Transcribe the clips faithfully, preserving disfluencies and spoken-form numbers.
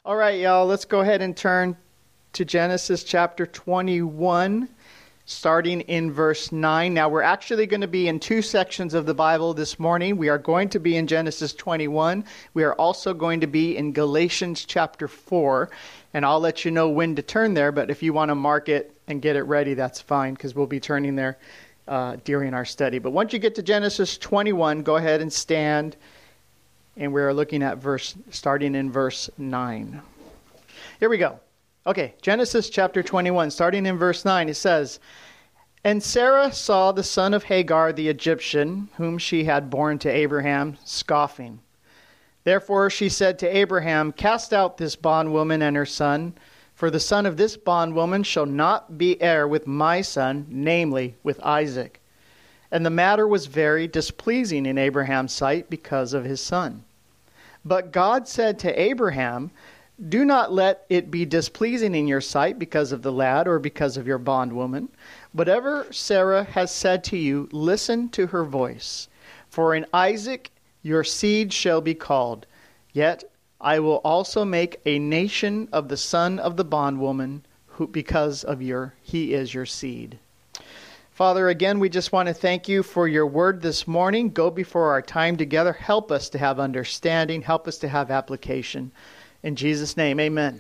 All right, y'all, let's go ahead and turn to Genesis chapter twenty-one, starting in verse nine. Now, we're actually going to be in two sections of the Bible this morning. We are going to be in Genesis twenty-one. We are also going to be in Galatians chapter four, and I'll let you know when to turn there, but if you want to mark it and get it ready, that's fine, because we'll be turning there uh, during our study. But once you get to Genesis twenty-one, go ahead and stand. And we're looking at verse, starting in verse nine. Here we go. Okay, Genesis chapter twenty-one, starting in verse nine, it says, "And Sarah saw the son of Hagar the Egyptian, whom she had borne to Abraham, scoffing. Therefore she said to Abraham, Cast out this bondwoman and her son, for the son of this bondwoman shall not be heir with my son, namely with Isaac. And the matter was very displeasing in Abraham's sight because of his son. But God said to Abraham, Do not let it be displeasing in your sight because of the lad or because of your bondwoman. Whatever Sarah has said to you, listen to her voice. For in Isaac your seed shall be called. Yet I will also make a nation of the son of the bondwoman, who because of your he is your seed." Father, again, we just want to thank you for your word this morning. Go before our time together. Help us to have understanding. Help us to have application. In Jesus' name, amen.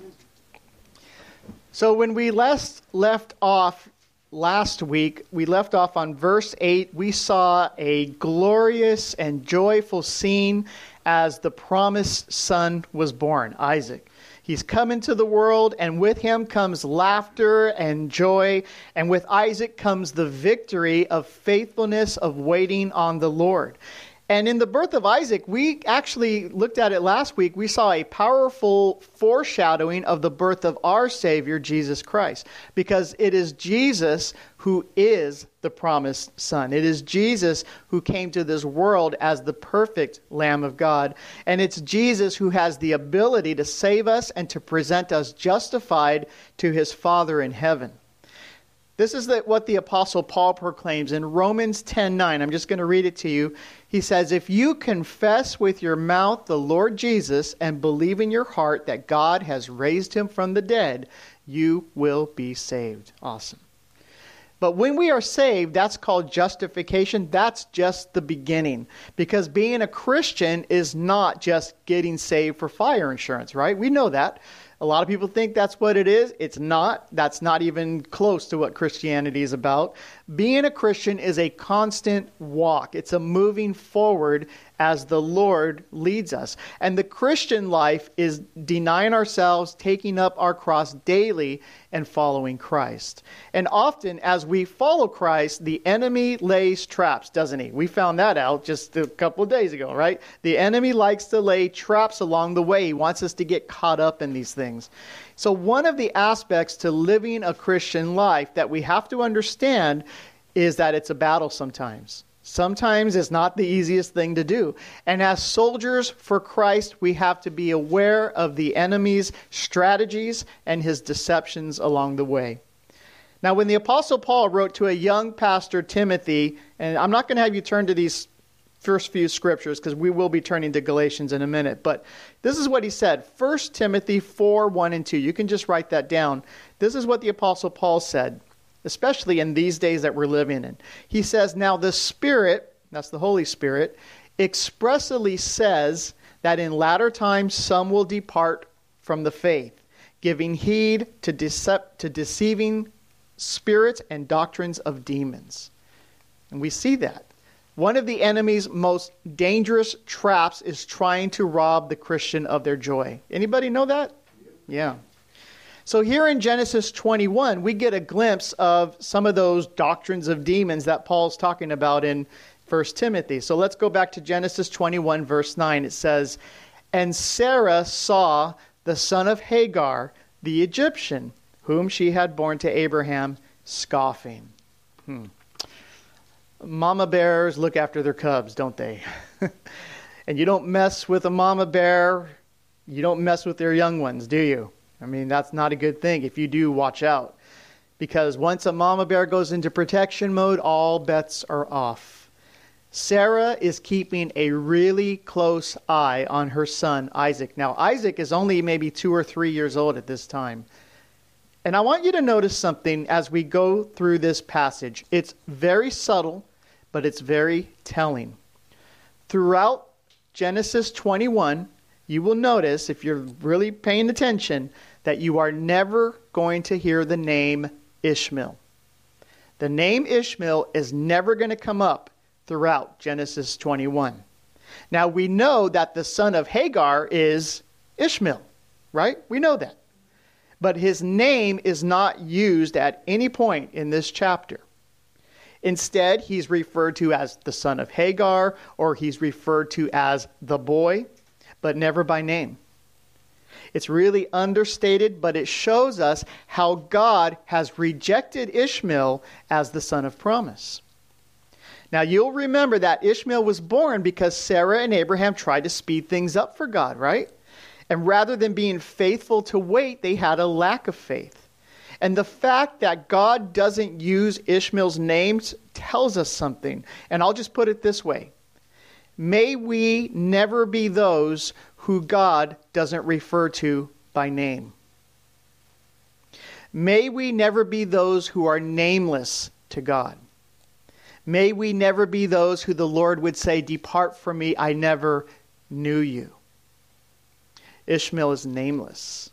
So when we last left off last week, we left off on verse eight. We saw a glorious and joyful scene as the promised son was born, Isaac. He's come into the world, and with him comes laughter and joy. And with Isaac comes the victory of faithfulness of waiting on the Lord. And in the birth of Isaac, we actually looked at it last week. We saw a powerful foreshadowing of the birth of our Savior, Jesus Christ. Because it is Jesus who is the promised Son. It is Jesus who came to this world as the perfect Lamb of God. And it's Jesus who has the ability to save us and to present us justified to his Father in heaven. This is the, what the Apostle Paul proclaims in Romans ten nine. I'm just going to read it to you. He says, "If you confess with your mouth the Lord Jesus and believe in your heart that God has raised him from the dead, you will be saved." Awesome. But when we are saved, that's called justification. That's just the beginning. Because being a Christian is not just getting saved for fire insurance, right? We know that. A lot of people think that's what it is. It's not. That's not even close to what Christianity is about. Being a Christian is a constant walk. It's a moving forward as the Lord leads us. And the Christian life is denying ourselves, taking up our cross daily, and following Christ. And often, as we follow Christ, the enemy lays traps, doesn't he? We found that out just a couple of days ago, right? The enemy likes to lay traps along the way. He wants us to get caught up in these things. So one of the aspects to living a Christian life that we have to understand is that it's a battle sometimes. Sometimes it's not the easiest thing to do. And as soldiers for Christ, we have to be aware of the enemy's strategies and his deceptions along the way. Now, when the Apostle Paul wrote to a young pastor, Timothy, and I'm not going to have you turn to these first few scriptures because we will be turning to Galatians in a minute, but this is what he said. First Timothy four, one and two. You can just write that down. This is what the Apostle Paul said, especially in these days that we're living in. He says, "Now the Spirit," that's the Holy Spirit, "expressly says that in latter times some will depart from the faith, giving heed to, decept- to deceiving spirits and doctrines of demons." And we see that. One of the enemy's most dangerous traps is trying to rob the Christian of their joy. Anybody know that? Yeah. So here in Genesis twenty-one, we get a glimpse of some of those doctrines of demons that Paul's talking about in First Timothy. So let's go back to Genesis twenty-one, verse nine. It says, "And Sarah saw the son of Hagar, the Egyptian, whom she had borne to Abraham, scoffing." Hmm. Mama bears look after their cubs, don't they? And you don't mess with a mama bear. You don't mess with their young ones, do you? I mean, that's not a good thing. If you do, watch out. Because once a mama bear goes into protection mode, all bets are off. Sarah is keeping a really close eye on her son, Isaac. Now, Isaac is only maybe two or three years old at this time. And I want you to notice something as we go through this passage. It's very subtle, but it's very telling. Throughout Genesis twenty-one, you will notice, if you're really paying attention, that you are never going to hear the name Ishmael. The name Ishmael is never going to come up throughout Genesis twenty-one. Now, we know that the son of Hagar is Ishmael, right? We know that. But his name is not used at any point in this chapter. Instead, he's referred to as the son of Hagar, or he's referred to as the boy, but never by name. It's really understated, but it shows us how God has rejected Ishmael as the son of promise. Now, you'll remember that Ishmael was born because Sarah and Abraham tried to speed things up for God, right? And rather than being faithful to wait, they had a lack of faith. And the fact that God doesn't use Ishmael's name tells us something. And I'll just put it this way. May we never be those who God doesn't refer to by name. May we never be those who are nameless to God. May we never be those who the Lord would say, "Depart from me, I never knew you." Ishmael is nameless.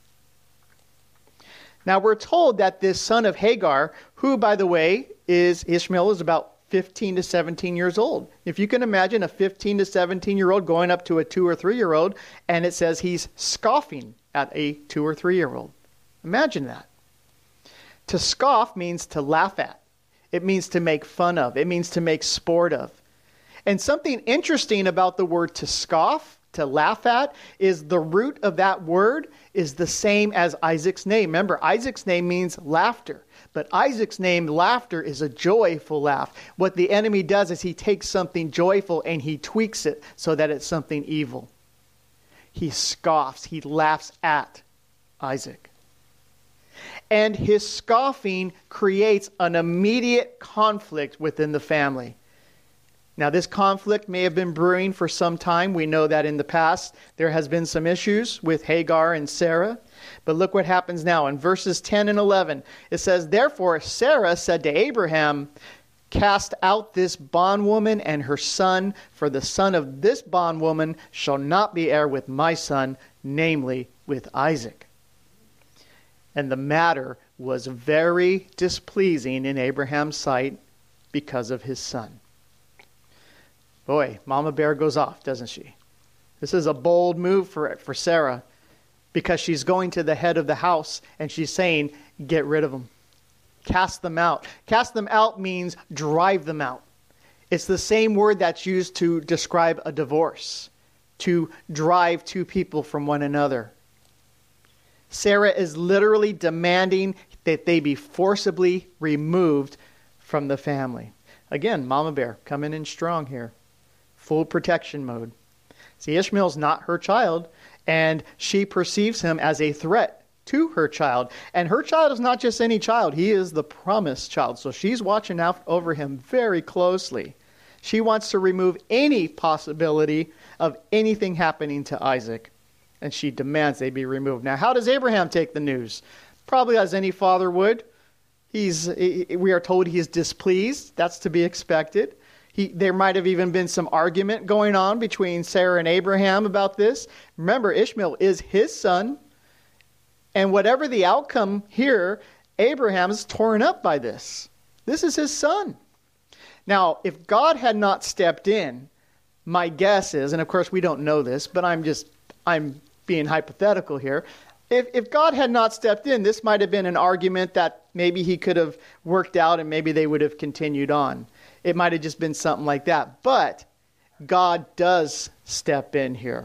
Now we're told that this son of Hagar, who by the way is Ishmael, is about fifteen to seventeen years old. If you can imagine a fifteen to seventeen year old going up to a two or three year old, and it says he's scoffing at a two or three year old. Imagine that. To scoff means to laugh at. It means to make fun of. It means to make sport of. And something interesting about the word to scoff, to laugh at, is the root of that word is the same as Isaac's name. Remember, Isaac's name means laughter. But Isaac's name, laughter, is a joyful laugh. What the enemy does is he takes something joyful and he tweaks it so that it's something evil. He scoffs. He laughs at Isaac. And his scoffing creates an immediate conflict within the family. Now, this conflict may have been brewing for some time. We know that in the past there has been some issues with Hagar and Sarah. But look what happens now. In verses ten and eleven, it says, "Therefore Sarah said to Abraham, 'Cast out this bondwoman and her son, for the son of this bondwoman shall not be heir with my son, namely with Isaac.' And the matter was very displeasing in Abraham's sight because of his son." Boy, Mama Bear goes off, doesn't she? This is a bold move for, for Sarah, because she's going to the head of the house and she's saying, get rid of them. Cast them out. Cast them out means drive them out. It's the same word that's used to describe a divorce, to drive two people from one another. Sarah is literally demanding that they be forcibly removed from the family. Again, Mama Bear coming in strong here. Full protection mode. See, Ishmael's not her child, and she perceives him as a threat to her child. And her child is not just any child. He is the promised child. So she's watching out over him very closely. She wants to remove any possibility of anything happening to Isaac, and she demands they be removed. Now, how does Abraham take the news? Probably as any father would. He's, we are told he is displeased. That's to be expected. He, there might have even been some argument going on between Sarah and Abraham about this. Remember, Ishmael is his son. And whatever the outcome here, Abraham is torn up by this. This is his son. Now, if God had not stepped in, my guess is, and of course we don't know this, but I'm just, I'm being hypothetical here. If, if God had not stepped in, this might have been an argument that maybe he could have worked out and maybe they would have continued on. It might have just been something like that. But God does step in here.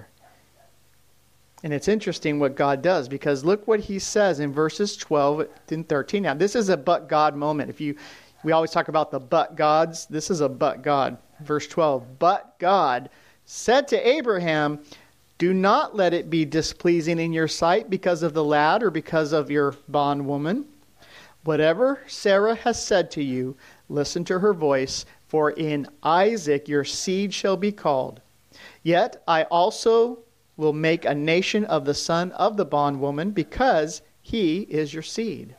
And it's interesting what God does, because look what he says in verses twelve and thirteen. Now, this is a but God moment. If you, we always talk about the but gods. This is a but God. Verse twelve, "But God said to Abraham, do not let it be displeasing in your sight because of the lad or because of your bondwoman. Whatever Sarah has said to you, listen to her voice, For in Isaac your seed shall be called. Yet I also will make a nation of the son of the bondwoman, because he is your seed.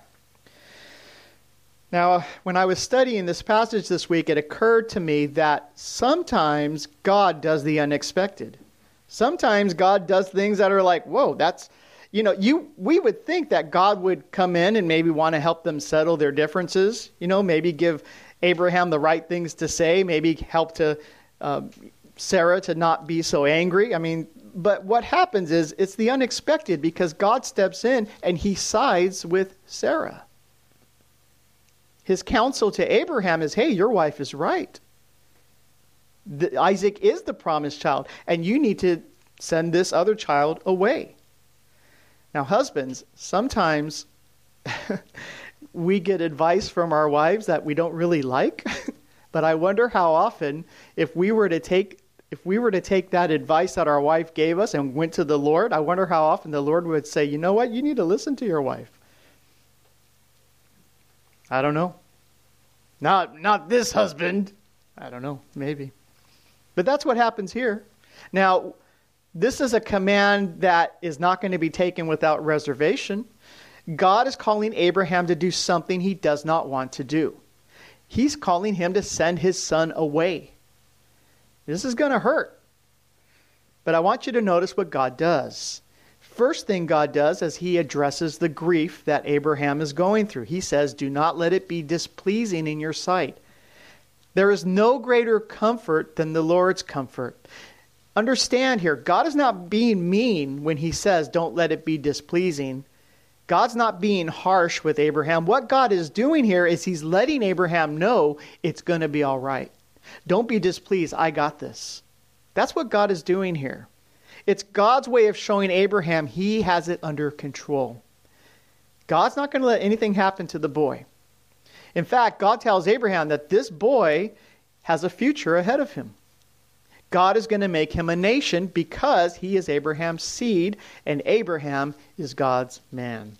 Now, when I was studying this passage this week, it occurred to me that sometimes God does the unexpected. Sometimes God does things that are like, whoa, that's, you know, you we would think that God would come in and maybe want to help them settle their differences, you know, maybe give Abraham the right things to say, maybe help to uh, Sarah to not be so angry. I mean, but what happens is it's the unexpected, because God steps in and he sides with Sarah. His counsel to Abraham is, hey, your wife is right. The, Isaac is the promised child, and you need to send this other child away. Now, husbands, sometimes we get advice from our wives that we don't really like, but I wonder how often, if we were to take if we were to take that advice that our wife gave us and went to the Lord, I wonder how often the Lord would say, you know what, you need to listen to your wife. I don't know. Not not this husband. I don't know, maybe. But that's what happens here. Now, this is a command that is not going to be taken without reservation. God is calling Abraham to do something he does not want to do. He's calling him to send his son away. This is going to hurt. But I want you to notice what God does. First thing God does is he addresses the grief that Abraham is going through. He says, do not let it be displeasing in your sight. There is no greater comfort than the Lord's comfort. Understand here, God is not being mean when he says, don't let it be displeasing. God's not being harsh with Abraham. What God is doing here is he's letting Abraham know it's going to be all right. Don't be displeased. I got this. That's what God is doing here. It's God's way of showing Abraham he has it under control. God's not going to let anything happen to the boy. In fact, God tells Abraham that this boy has a future ahead of him. God is going to make him a nation because he is Abraham's seed and Abraham is God's man.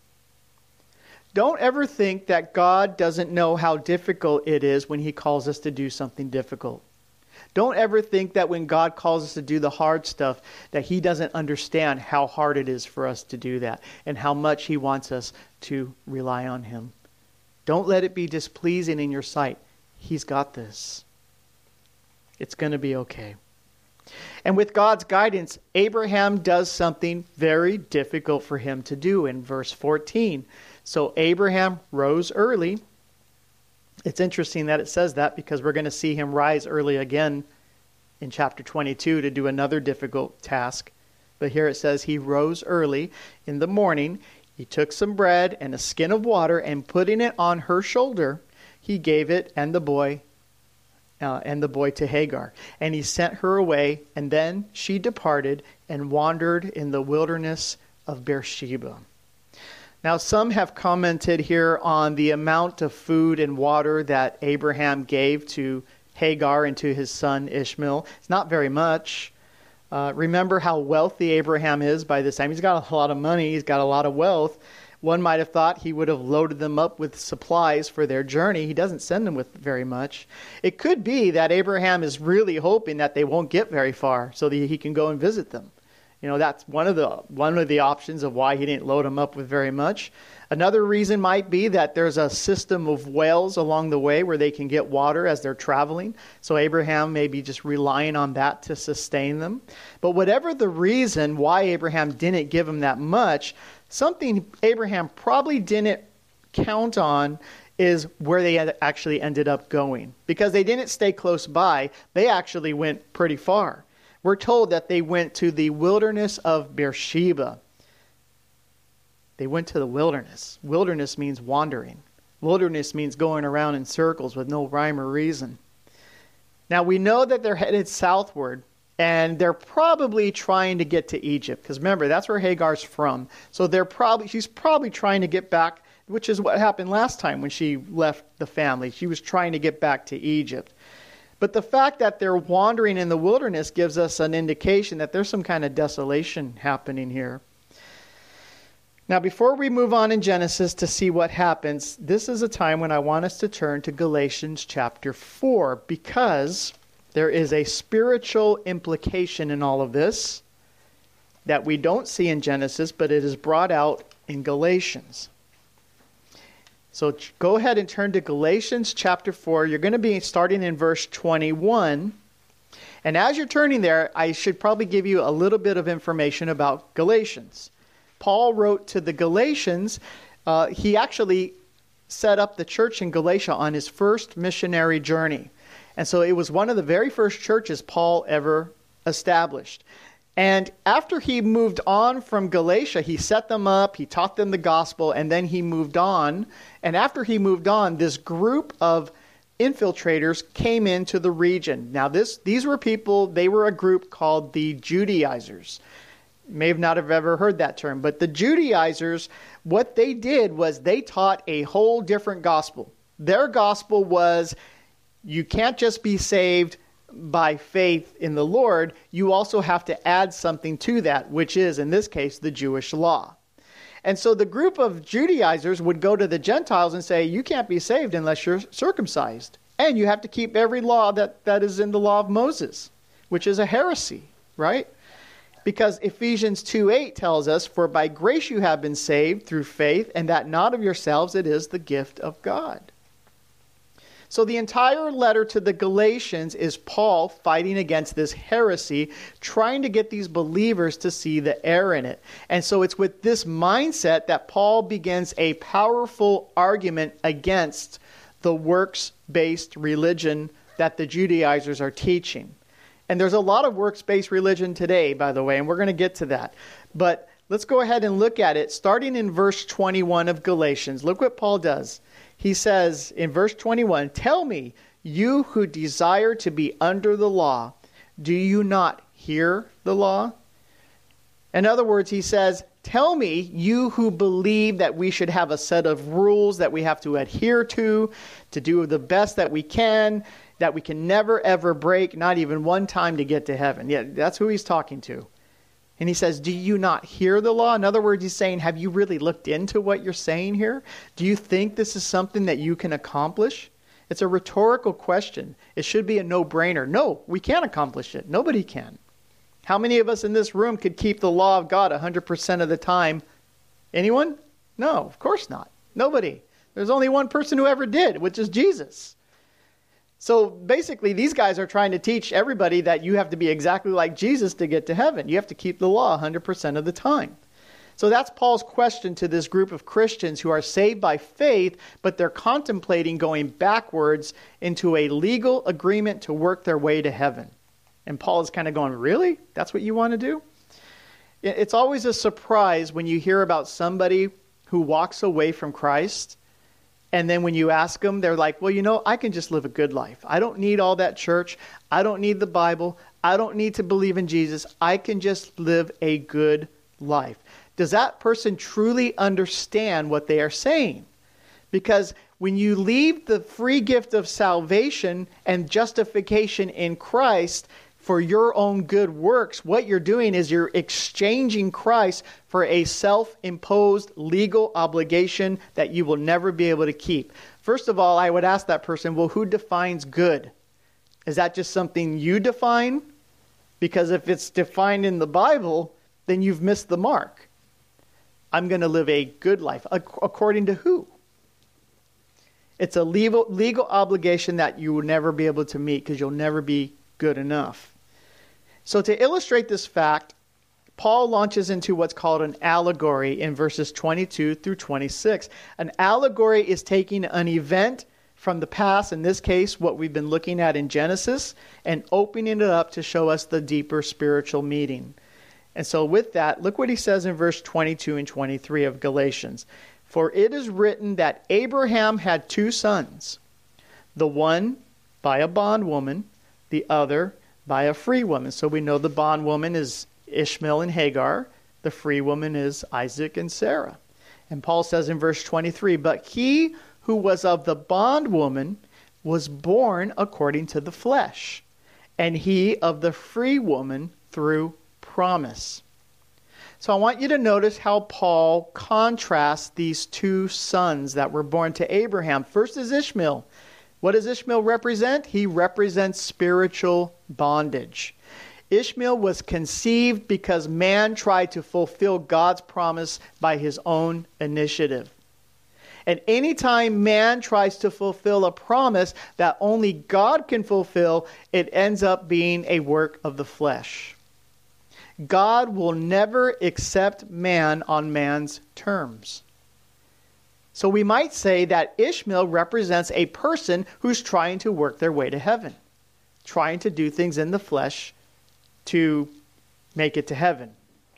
Don't ever think that God doesn't know how difficult it is when he calls us to do something difficult. Don't ever think that when God calls us to do the hard stuff, that he doesn't understand how hard it is for us to do that and how much he wants us to rely on him. Don't let it be displeasing in your sight. He's got this. It's going to be okay. And with God's guidance, Abraham does something very difficult for him to do in verse fourteen. So Abraham rose early. It's interesting that it says that, because we're going to see him rise early again in chapter twenty-two to do another difficult task. But here it says he rose early in the morning. He took some bread and a skin of water, and putting it on her shoulder, he gave it and the boy uh, and the boy to Hagar. And he sent her away, and then she departed and wandered in the wilderness of Beersheba. Now, some have commented here on the amount of food and water that Abraham gave to Hagar and to his son Ishmael. It's not very much. Uh, remember how wealthy Abraham is by this time. He's got a lot of money. He's got a lot of wealth. One might have thought he would have loaded them up with supplies for their journey. He doesn't send them with very much. It could be that Abraham is really hoping that they won't get very far so that he can go and visit them. You know, that's one of the one of the options of why he didn't load them up with very much. Another reason might be that there's a system of wells along the way where they can get water as they're traveling. So Abraham may be just relying on that to sustain them. But whatever the reason why Abraham didn't give them that much, something Abraham probably didn't count on is where they had actually ended up going. Because they didn't stay close by, they actually went pretty far. We're told that they went to the wilderness of Beersheba. They went to the wilderness. Wilderness means wandering. Wilderness means going around in circles with no rhyme or reason. Now we know that they're headed southward, and they're probably trying to get to Egypt. Because remember, that's where Hagar's from. So they're probably she's probably trying to get back, which is what happened last time when she left the family. She was trying to get back to Egypt. But the fact that they're wandering in the wilderness gives us an indication that there's some kind of desolation happening here. Now, before we move on in Genesis to see what happens, this is a time when I want us to turn to Galatians chapter four, because there is a spiritual implication in all of this that we don't see in Genesis, but it is brought out in Galatians. So go ahead and turn to Galatians chapter four. You're going to be starting in verse twenty-one. And as you're turning there, I should probably give you a little bit of information about Galatians. Paul wrote to the Galatians. Uh, he actually set up the church in Galatia on his first missionary journey. And so it was one of the very first churches Paul ever established. And after he moved on from Galatia, he set them up, he taught them the gospel, and then he moved on. And after he moved on, this group of infiltrators came into the region. Now, this these were people, they were a group called the Judaizers. You may have not have ever heard that term, but the Judaizers, what they did was they taught a whole different gospel. Their gospel was, you can't just be saved by faith in the Lord, you also have to add something to that, which is, in this case, the Jewish law. And so the group of Judaizers would go to the Gentiles and say, you can't be saved unless you're circumcised. And you have to keep every law that, that is in the law of Moses, which is a heresy, right? Because Ephesians two eight tells us, for by grace you have been saved through faith, and that not of yourselves, it is the gift of God. So the entire letter to the Galatians is Paul fighting against this heresy, trying to get these believers to see the error in it. And so it's with this mindset that Paul begins a powerful argument against the works-based religion that the Judaizers are teaching. And there's a lot of works-based religion today, by the way, and we're going to get to that. But let's go ahead and look at it, starting in verse twenty-one of Galatians. Look what Paul does. He says in verse twenty-one, tell me, you who desire to be under the law, do you not hear the law? In other words, he says, tell me, you who believe that we should have a set of rules that we have to adhere to, to do the best that we can, that we can never ever break, not even one time to get to heaven. Yeah, that's who he's talking to. And he says, do you not hear the law? In other words, he's saying, have you really looked into what you're saying here? Do you think this is something that you can accomplish? It's a rhetorical question. It should be a no-brainer. No, we can't accomplish it. Nobody can. How many of us in this room could keep the law of God one hundred percent of the time? Anyone? No, of course not. Nobody. There's only one person who ever did, which is Jesus. So basically, these guys are trying to teach everybody that you have to be exactly like Jesus to get to heaven. You have to keep the law one hundred percent of the time. So that's Paul's question to this group of Christians who are saved by faith, but they're contemplating going backwards into a legal agreement to work their way to heaven. And Paul is kind of going, really? That's what you want to do? It's always a surprise when you hear about somebody who walks away from Christ. And then when you ask them, they're like, well, you know, I can just live a good life. I don't need all that church. I don't need the Bible. I don't need to believe in Jesus. I can just live a good life. Does that person truly understand what they are saying? Because when you leave the free gift of salvation and justification in Christ for your own good works, what you're doing is you're exchanging Christ for a self-imposed legal obligation that you will never be able to keep. First of all, I would ask that person, well, who defines good? Is that just something you define? Because if it's defined in the Bible, then you've missed the mark. I'm going to live a good life. According to who? It's a legal, legal obligation that you will never be able to meet because you'll never be good enough. So to illustrate this fact, Paul launches into what's called an allegory in verses twenty-two through twenty-six. An allegory is taking an event from the past, in this case, what we've been looking at in Genesis, and opening it up to show us the deeper spiritual meaning. And so with that, look what he says in verse twenty-two and twenty-three of Galatians. For it is written that Abraham had two sons, the one by a bondwoman, the other by a free woman. So we know the bondwoman is Ishmael and Hagar. The free woman is Isaac and Sarah. And Paul says in verse twenty-three, but he who was of the bondwoman was born according to the flesh, and he of the free woman through promise. So I want you to notice how Paul contrasts these two sons that were born to Abraham. First is Ishmael. What does Ishmael represent? He represents spiritual bondage. Ishmael was conceived because man tried to fulfill God's promise by his own initiative. And anytime man tries to fulfill a promise that only God can fulfill, it ends up being a work of the flesh. God will never accept man on man's terms. So we might say that Ishmael represents a person who's trying to work their way to heaven, trying to do things in the flesh to make it to heaven.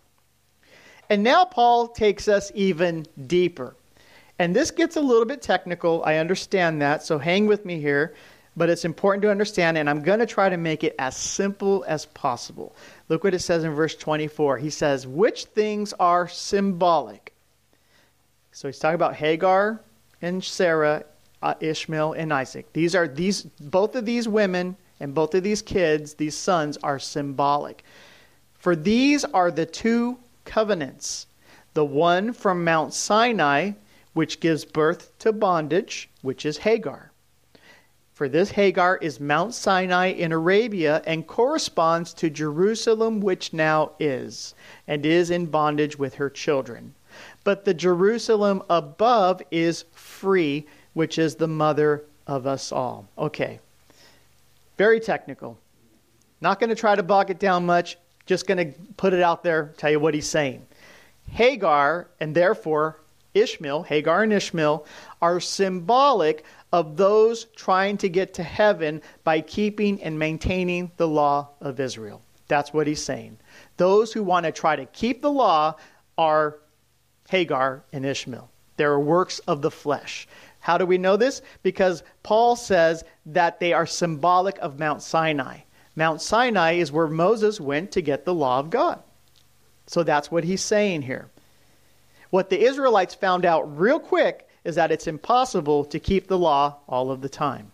And now Paul takes us even deeper. And this gets a little bit technical. I understand that, so hang with me here. But it's important to understand, and I'm going to try to make it as simple as possible. Look what it says in verse twenty-four. He says, which things are symbolic? So he's talking about Hagar and Sarah, uh, Ishmael and Isaac. These are these both of these women and both of these kids, these sons, are symbolic. For these are the two covenants. The one from Mount Sinai, which gives birth to bondage, which is Hagar. For this Hagar is Mount Sinai in Arabia and corresponds to Jerusalem, which now is, and is in bondage with her children. But the Jerusalem above is free, which is the mother of us all. Okay. Very technical. Not going to try to bog it down much. Just going to put it out there, tell you what he's saying. Hagar, and therefore Ishmael, Hagar and Ishmael, are symbolic of those trying to get to heaven by keeping and maintaining the law of Israel. That's what he's saying. Those who want to try to keep the law are Hagar and Ishmael. They're works of the flesh. How do we know this? Because Paul says that they are symbolic of Mount Sinai. Mount Sinai is where Moses went to get the law of God. So that's what he's saying here. What the Israelites found out real quick is that it's impossible to keep the law all of the time.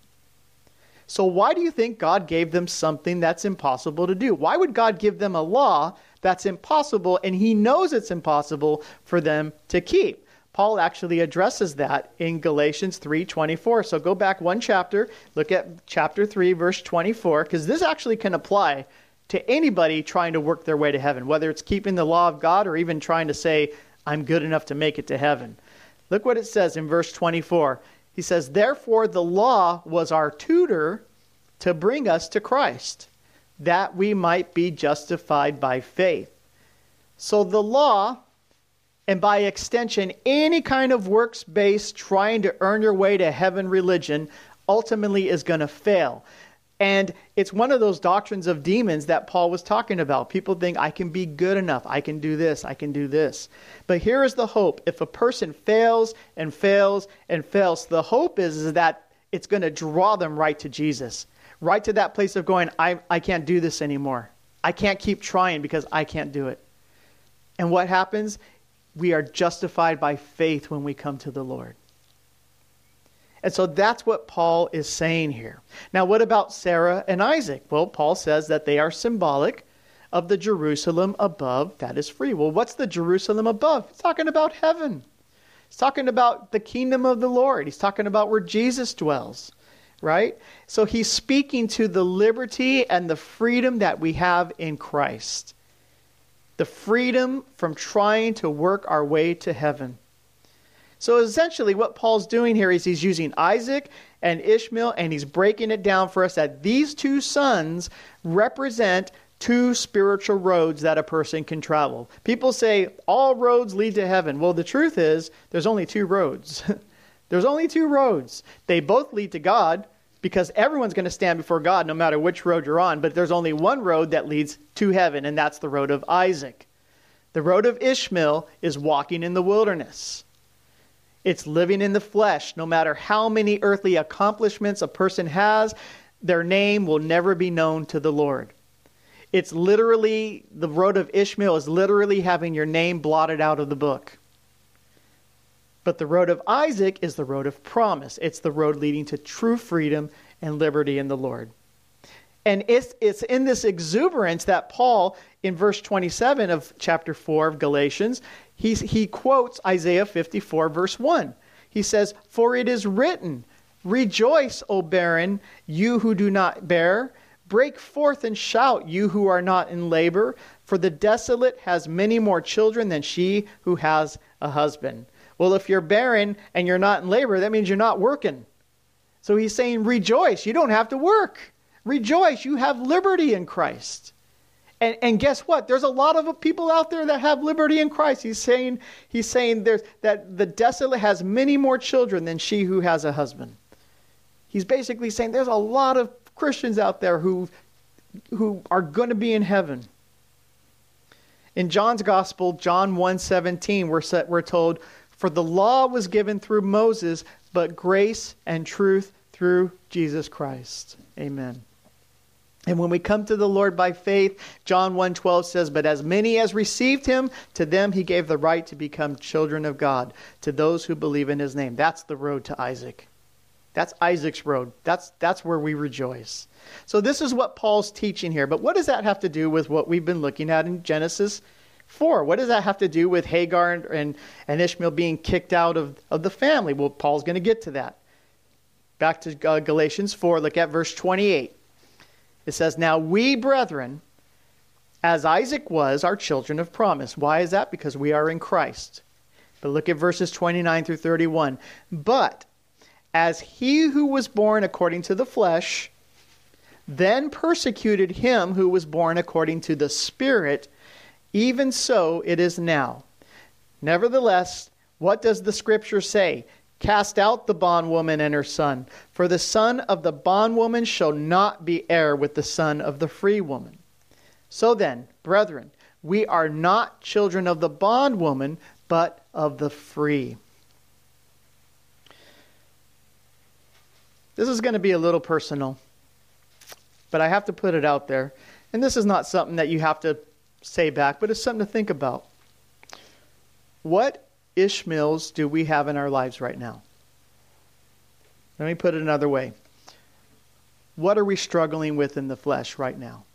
So why do you think God gave them something that's impossible to do? Why would God give them a law that's impossible, and he knows it's impossible for them to keep? Paul actually addresses that in Galatians three twenty-four. So go back one chapter, look at chapter three, verse twenty-four, because this actually can apply to anybody trying to work their way to heaven, whether it's keeping the law of God or even trying to say, I'm good enough to make it to heaven. Look what it says in verse twenty-four. He says, therefore the law was our tutor to bring us to Christ, that we might be justified by faith. So the law, and by extension, any kind of works-based trying to earn your way to heaven religion, ultimately is going to fail. And it's one of those doctrines of demons that Paul was talking about. People think, I can be good enough. I can do this. I can do this. But here is the hope. If a person fails and fails and fails, the hope is, is that it's going to draw them right to Jesus. Right to that place of going, I, I can't do this anymore. I can't keep trying because I can't do it. And what happens? We are justified by faith when we come to the Lord. And so that's what Paul is saying here. Now, what about Sarah and Isaac? Well, Paul says that they are symbolic of the Jerusalem above that is free. Well, what's the Jerusalem above? He's talking about heaven. He's talking about the kingdom of the Lord. He's talking about where Jesus dwells, right? So he's speaking to the liberty and the freedom that we have in Christ. The freedom from trying to work our way to heaven. So essentially what Paul's doing here is he's using Isaac and Ishmael, and he's breaking it down for us that these two sons represent two spiritual roads that a person can travel. People say all roads lead to heaven. Well, the truth is there's only two roads. There's only two roads. They both lead to God because everyone's going to stand before God no matter which road you're on. But there's only one road that leads to heaven, and that's the road of Isaac. The road of Ishmael is walking in the wilderness. It's living in the flesh. No matter how many earthly accomplishments a person has, their name will never be known to the Lord. It's literally, the road of Ishmael is literally having your name blotted out of the book. But the road of Isaac is the road of promise. It's the road leading to true freedom and liberty in the Lord. And it's, it's in this exuberance that Paul in verse twenty-seven of chapter four of Galatians, he, he quotes Isaiah fifty-four, verse one. He says, "For it is written, rejoice, O barren, you who do not bear. Break forth and shout, you who are not in labor. For the desolate has many more children than she who has a husband." Well, if you're barren and you're not in labor, that means you're not working. So he's saying, rejoice. You don't have to work. Rejoice. You have liberty in Christ. And, and guess what? There's a lot of people out there that have liberty in Christ. He's saying, he's saying there's, that the desolate has many more children than she who has a husband. He's basically saying there's a lot of Christians out there who, who are going to be in heaven. In John's Gospel, John one seventeen, we're, set, we're told, "For the law was given through Moses, but grace and truth through Jesus Christ." Amen. And when we come to the Lord by faith, John one twelve says, "But as many as received him, to them he gave the right to become children of God, to those who believe in his name." That's the road to Isaac. That's Isaac's road. That's, that's where we rejoice. So this is what Paul's teaching here. But what does that have to do with what we've been looking at in Genesis four? What does that have to do with Hagar and, and, and Ishmael being kicked out of, of the family? Well, Paul's going to get to that. Back to uh, Galatians four, look at verse twenty-eight. It says, "Now we, brethren, as Isaac was, are children of promise." Why is that? Because we are in Christ. But look at verses twenty-nine through thirty-one. "But as he who was born according to the flesh then persecuted him who was born according to the Spirit, even so it is now. Nevertheless, what does the Scripture say? Cast out the bondwoman and her son, for the son of the bondwoman shall not be heir with the son of the free woman. So then, brethren, we are not children of the bondwoman, but of the free." This is going to be a little personal, but I have to put it out there. And this is not something that you have to say back, but it's something to think about. What Ishmaels do we have in our lives right now? Let me put it another way. What are we struggling with in the flesh right now?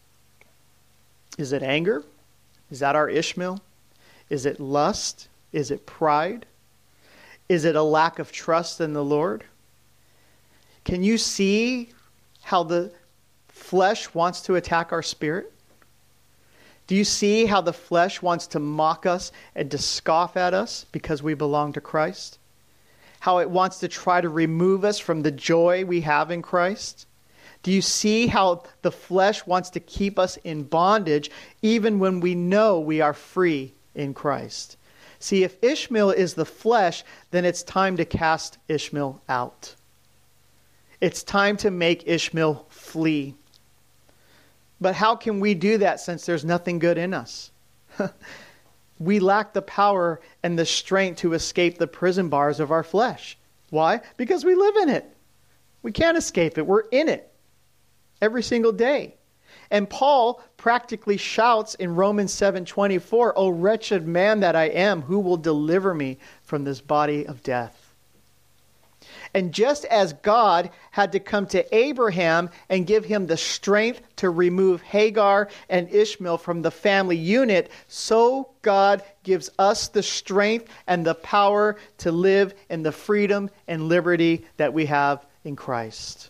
Is it anger? Is that our Ishmael? Is it lust? Is it pride? Is it a lack of trust in the Lord? Can you see how the flesh wants to attack our spirit? Do you see how the flesh wants to mock us and to scoff at us because we belong to Christ? How it wants to try to remove us from the joy we have in Christ? Do you see how the flesh wants to keep us in bondage even when we know we are free in Christ? See, if Ishmael is the flesh, then it's time to cast Ishmael out. It's time to make Ishmael flee. But how can we do that since there's nothing good in us? We lack the power and the strength to escape the prison bars of our flesh. Why? Because we live in it. We can't escape it. We're in it every single day. And Paul practically shouts in Romans seven twenty-four, "O wretched man that I am, who will deliver me from this body of death?" And just as God had to come to Abraham and give him the strength to remove Hagar and Ishmael from the family unit, so God gives us the strength and the power to live in the freedom and liberty that we have in Christ.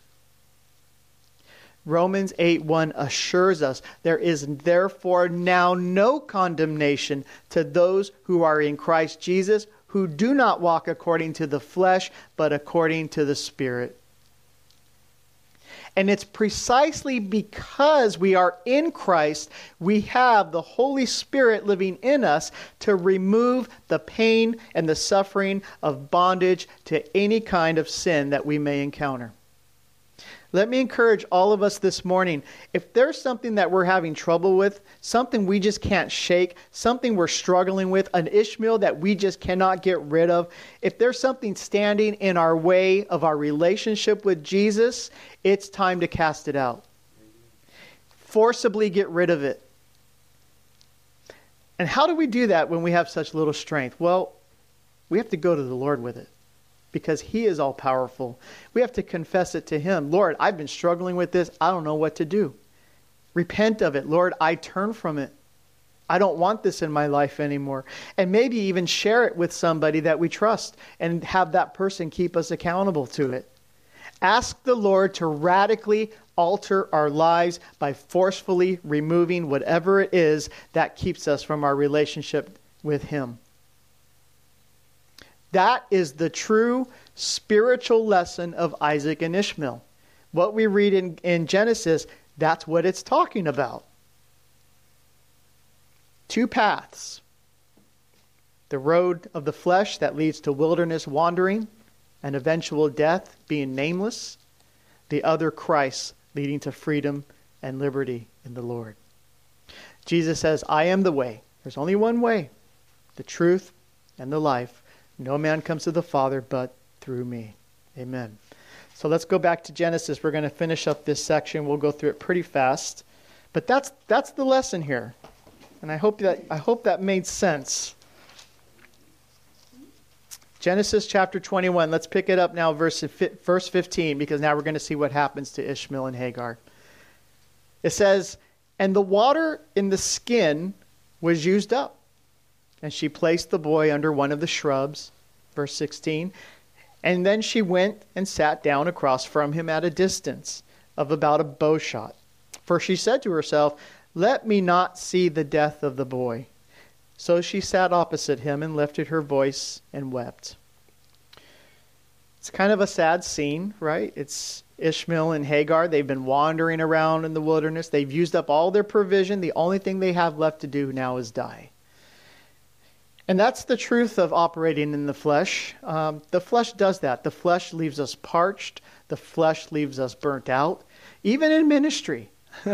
Romans eight one assures us there is therefore now no condemnation to those who are in Christ Jesus, who do not walk according to the flesh, but according to the Spirit. And it's precisely because we are in Christ, we have the Holy Spirit living in us to remove the pain and the suffering of bondage to any kind of sin that we may encounter. Let me encourage all of us this morning, if there's something that we're having trouble with, something we just can't shake, something we're struggling with, an Ishmael that we just cannot get rid of, if there's something standing in our way of our relationship with Jesus, it's time to cast it out. Forcibly get rid of it. And how do we do that when we have such little strength? Well, we have to go to the Lord with it, because He is all powerful. We have to confess it to Him. Lord, I've been struggling with this. I don't know what to do. Repent of it. Lord, I turn from it. I don't want this in my life anymore. And maybe even share it with somebody that we trust and have that person keep us accountable to it. Ask the Lord to radically alter our lives by forcefully removing whatever it is that keeps us from our relationship with Him. That is the true spiritual lesson of Isaac and Ishmael. What we read in, in Genesis, that's what it's talking about. Two paths. The road of the flesh that leads to wilderness wandering and eventual death, being nameless. The other, Christ, leading to freedom and liberty in the Lord. Jesus says, I am the way. There's only one way, the truth and the life. No man comes to the Father but through me. Amen. So let's go back to Genesis. We're going to finish up this section. We'll go through it pretty fast. But that's that's the lesson here. And I hope that I hope that made sense. Genesis chapter twenty-one. Let's pick it up now, verse verse fifteen, because now we're going to see what happens to Ishmael and Hagar. It says, and the water in the skin was used up, and she placed the boy under one of the shrubs. Verse sixteen. And then she went and sat down across from him at a distance of about a bow shot. For she said to herself, let me not see the death of the boy. So she sat opposite him and lifted her voice and wept. It's kind of a sad scene, right? It's Ishmael and Hagar. They've been wandering around in the wilderness. They've used up all their provision. The only thing they have left to do now is die. And that's the truth of operating in the flesh. Um, the flesh does that. The flesh leaves us parched. The flesh leaves us burnt out. Even in ministry.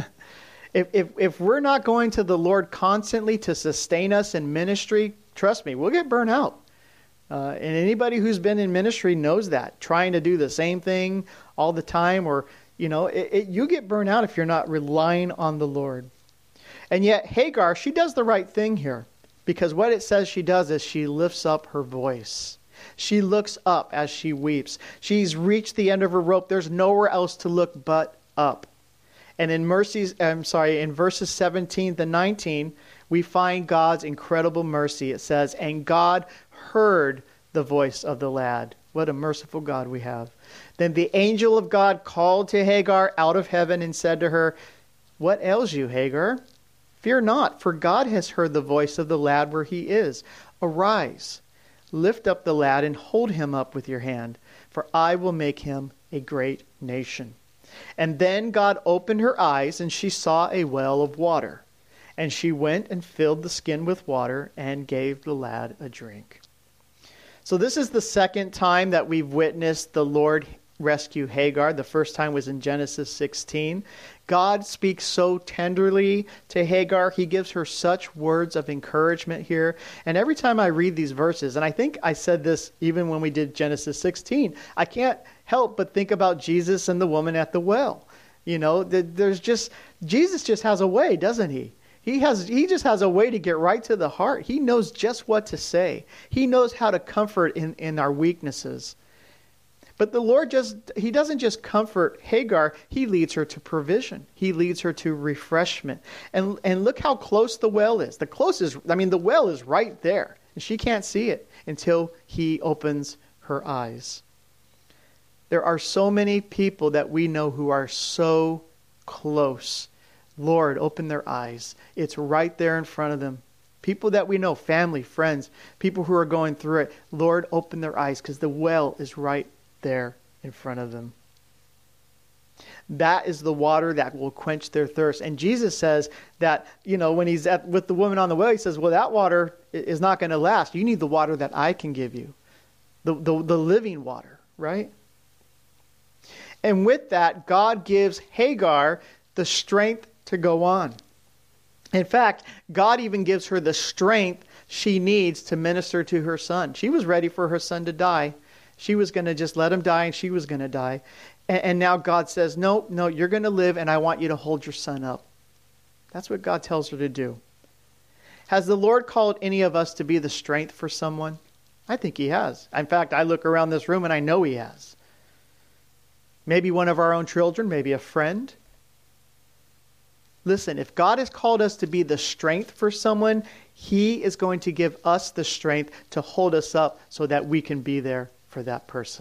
if, if, if we're not going to the Lord constantly to sustain us in ministry, trust me, we'll get burnt out. Uh, and anybody who's been in ministry knows that. Trying to do the same thing all the time, or, you know, it, it, you get burnt out if you're not relying on the Lord. And yet Hagar, she does the right thing here. Because what it says she does is she lifts up her voice. She looks up as she weeps. She's reached the end of her rope. There's nowhere else to look but up. And in mercies, I'm sorry, in verses seventeen to nineteen, we find God's incredible mercy. It says, and God heard the voice of the lad. What a merciful God we have. Then the angel of God called to Hagar out of heaven and said to her, what ails you, Hagar? Fear not, for God has heard the voice of the lad where he is. Arise, lift up the lad and hold him up with your hand, for I will make him a great nation. And then God opened her eyes, and she saw a well of water. And she went and filled the skin with water and gave the lad a drink. So this is the second time that we've witnessed the Lord rescue Hagar. The first time was in Genesis sixteen. God speaks so tenderly to Hagar. He gives her such words of encouragement here. And every time I read these verses, and I think I said this even when we did Genesis sixteen, I can't help but think about Jesus and the woman at the well. You know, there's just, Jesus just has a way, doesn't he? He has, he just has a way to get right to the heart. He knows just what to say. He knows how to comfort in, in our weaknesses. But the Lord just, he doesn't just comfort Hagar, he leads her to provision. He leads her to refreshment. And, and look how close the well is. The closest, I mean, the well is right there. And she can't see it until he opens her eyes. There are so many people that we know who are so close. Lord, open their eyes. It's right there in front of them. People that we know, family, friends, people who are going through it. Lord, open their eyes because the well is right there in front of them. That is the water that will quench their thirst. And Jesus says that, you know, when he's at, with the woman on the well, he says, well, that water is not going to last. You need the water that I can give you. The, the, the living water, right? And with that, God gives Hagar the strength to go on. In fact, God even gives her the strength she needs to minister to her son. She was ready for her son to die. She was going to just let him die, and she was going to die. And, and now God says, no, no, you're going to live, and I want you to hold your son up. That's what God tells her to do. Has the Lord called any of us to be the strength for someone? I think he has. In fact, I look around this room, and I know he has. Maybe one of our own children, maybe a friend. Listen, if God has called us to be the strength for someone, He is going to give us the strength to hold us up so that we can be there for that person.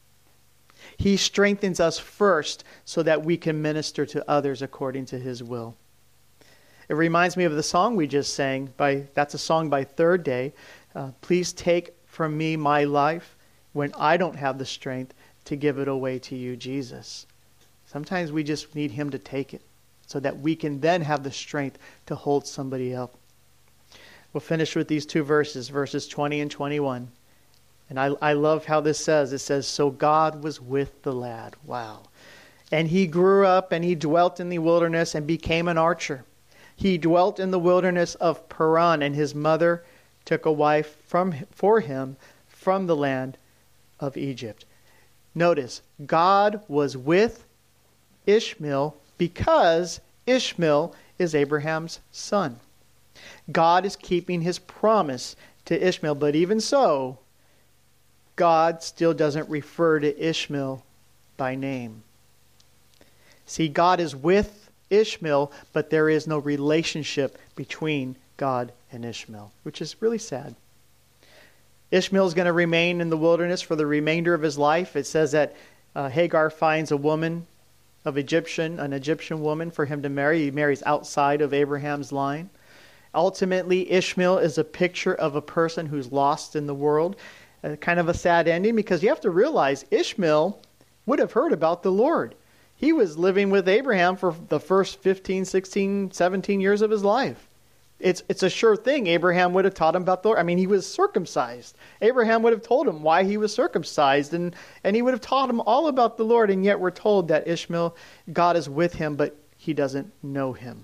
He strengthens us first so that we can minister to others according to His will. It reminds me of the song we just sang. By that's a song by Third Day. Uh, Please take from me my life when I don't have the strength to give it away to you, Jesus. Sometimes we just need Him to take it so that we can then have the strength to hold somebody up. We'll finish with these two verses, verses twenty and twenty-one. And I, I love how this says. It says, so God was with the lad. Wow. And he grew up and he dwelt in the wilderness and became an archer. He dwelt in the wilderness of Paran, and his mother took a wife from for him from the land of Egypt. Notice, God was with Ishmael because Ishmael is Abraham's son. God is keeping His promise to Ishmael, but even so, God still doesn't refer to Ishmael by name. See, God is with Ishmael, but there is no relationship between God and Ishmael, which is really sad. Ishmael is going to remain in the wilderness for the remainder of his life. It says that uh, Hagar finds a woman of Egyptian, an Egyptian woman for him to marry. He marries outside of Abraham's line. Ultimately, Ishmael is a picture of a person who's lost in the world. Uh, kind of a sad ending, because you have to realize Ishmael would have heard about the Lord. He was living with Abraham for the first fifteen, sixteen, seventeen years of his life. It's it's a sure thing Abraham would have taught him about the Lord. I mean, he was circumcised. Abraham would have told him why he was circumcised, and, and he would have taught him all about the Lord, and yet we're told that Ishmael, God is with him, but he doesn't know Him.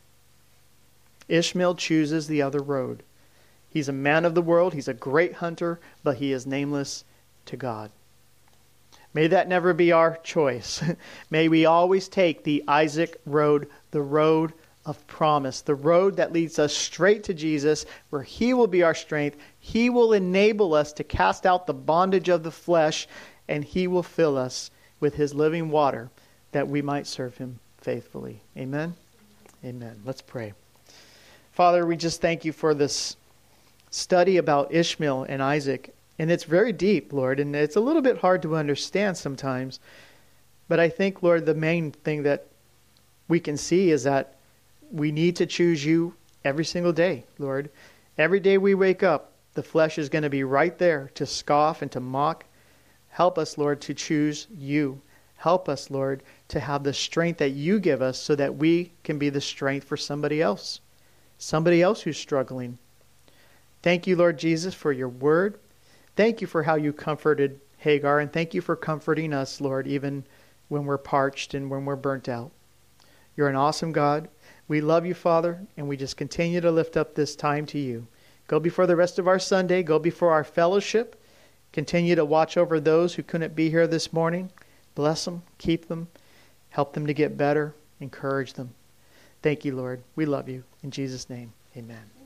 Ishmael chooses the other road. He's a man of the world. He's a great hunter, but he is nameless to God. May that never be our choice. May we always take the Isaac road, the road of promise, the road that leads us straight to Jesus, where He will be our strength. He will enable us to cast out the bondage of the flesh, and He will fill us with His living water that we might serve Him faithfully. Amen? Amen. Let's pray. Father, we just thank You for this study about Ishmael and Isaac. And it's very deep, Lord, and it's a little bit hard to understand sometimes. But I think, Lord, the main thing that we can see is that we need to choose You every single day, Lord. Every day we wake up, the flesh is going to be right there to scoff and to mock. Help us, Lord, to choose You. Help us, Lord, to have the strength that You give us so that we can be the strength for somebody else. Somebody else who's struggling. Thank You, Lord Jesus, for Your word. Thank You for how You comforted Hagar, and thank You for comforting us, Lord, even when we're parched and when we're burnt out. You're an awesome God. We love You, Father, and we just continue to lift up this time to You. Go before the rest of our Sunday. Go before our fellowship. Continue to watch over those who couldn't be here this morning. Bless them, keep them, help them to get better, encourage them. Thank You, Lord. We love You. In Jesus' name, amen.